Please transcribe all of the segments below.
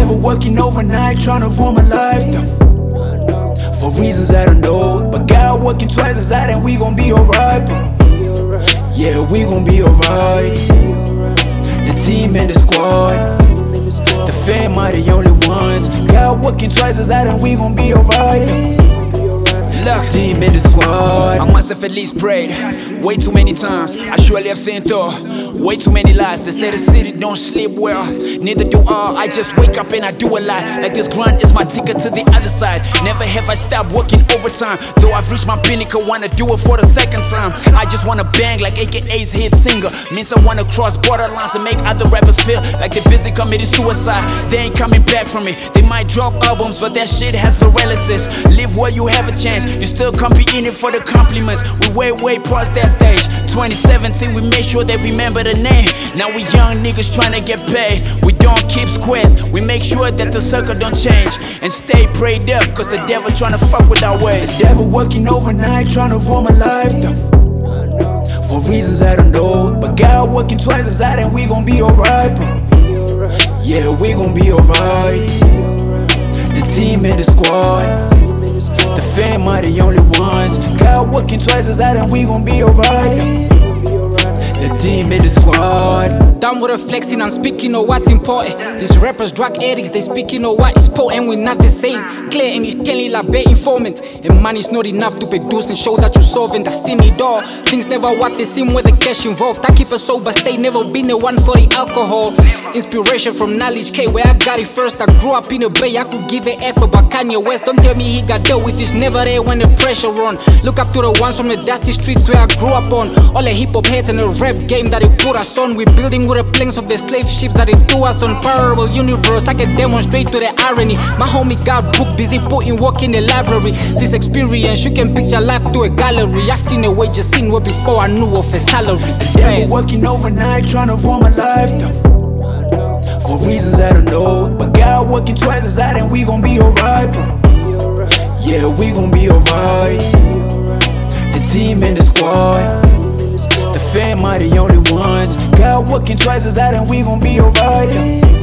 devil working overnight, trying to ruin my life though, for reasons I don't know. But God working twice as hard and we gon' be alright, yeah, we gon' be alright. The team and the squad, the fam are the only ones. God working twice as hard and we gon' be alright. Look, team in the squad. I must have at least prayed way too many times. I surely have seen through way too many lies. They say the city don't sleep well, neither do I. I just wake up and I do a lot. Like this grind is my ticket to the other side. Never have I stopped working overtime, though I've reached my pinnacle, wanna do it for the second time. I just wanna bang like AKA's hit singer. Means I wanna cross borderlines and make other rappers feel like they're busy committing suicide. They ain't coming back from me. They might drop albums, but that shit has paralysis. Live where you have a chance, you still can't be in it for the compliments. We way past that stage. 2017, we made sure they remember the name. Now we young niggas trying to get paid. We don't keep squares, we make sure that the circle don't change. And stay prayed up, cause the devil trying to fuck with our ways. The devil working overnight, trying to ruin my life though, for reasons I don't know. But God working twice as hard and we gon' be alright, yeah, we gon' be alright. The team and the squad, the fam are the only ones. God working twice as hard and we gon' be alright. The team in the squad. Down with the flexing, I'm speaking of what's important. These rappers, drug addicts, they speaking of what is potent. We're not the same. Clear and he's telling like bad informants. And money's not enough to produce and show that you're solving. That's in it all. Things never what they seem with the cash involved. I keep it sober, stay never been the one for the alcohol. Inspiration from Knowledge K, where I got it first. I grew up in the Bay, I could give an F about Kanye West. Don't tell me he got dealt with, it's never there when the pressure on. Look up to the ones from the dusty streets where I grew up on. All the hip hop heads and the rap game that they put us on. We building with the planks of the slave ships that they threw us on. Parallel universe, I can demonstrate to the irony. My homie got book busy putting work in the library. This experience, you can picture life to a gallery. I seen the way just seen way before I knew of a salary. The devil working overnight, trying to ruin my life though, for reasons I don't know. But God working twice as hard and we gon' be alright, yeah, we gon' be alright. The team and the squad, the fam are the only ones. God working twice as hard and we gon' be alright.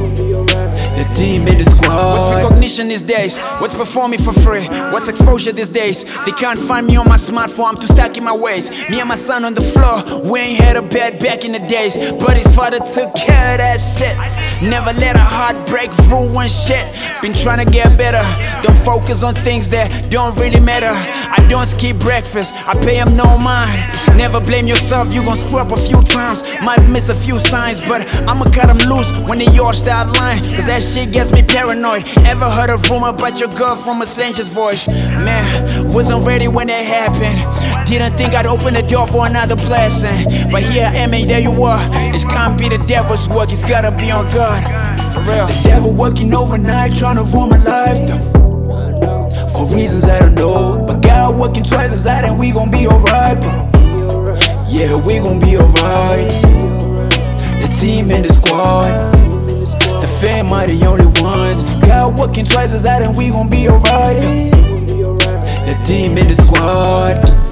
The team in the squad. What's recognition these days? What's performing for free? What's exposure these days? They can't find me on my smartphone, I'm too stuck in my ways. Me and my son on the floor, we ain't had a bed back in the days. But his father took care of that shit. Never let a heart break ruin shit. Been trying to get better, don't focus on things that don't really matter. I don't skip breakfast, I pay him no mind. Never blame yourself, you gon' screw up a few times. Might miss a few signs, but I'ma cut them loose when they yours that line. Cause that shit gets me paranoid. Ever heard a rumor about your girl from a stranger's voice? Man, wasn't ready when it happened. Didn't think I'd open the door for another blessing. But here I am and there you are. It can't be the devil's work, it's gotta be on God. For real. The devil working overnight, trying to ruin my life though, for reasons I don't know. But God working twice as hard and we gon' be alright, yeah, we gon' be alright. The team and the squad, the fam are the only ones. God working twice as hard and we gon' be alright. The team in the squad.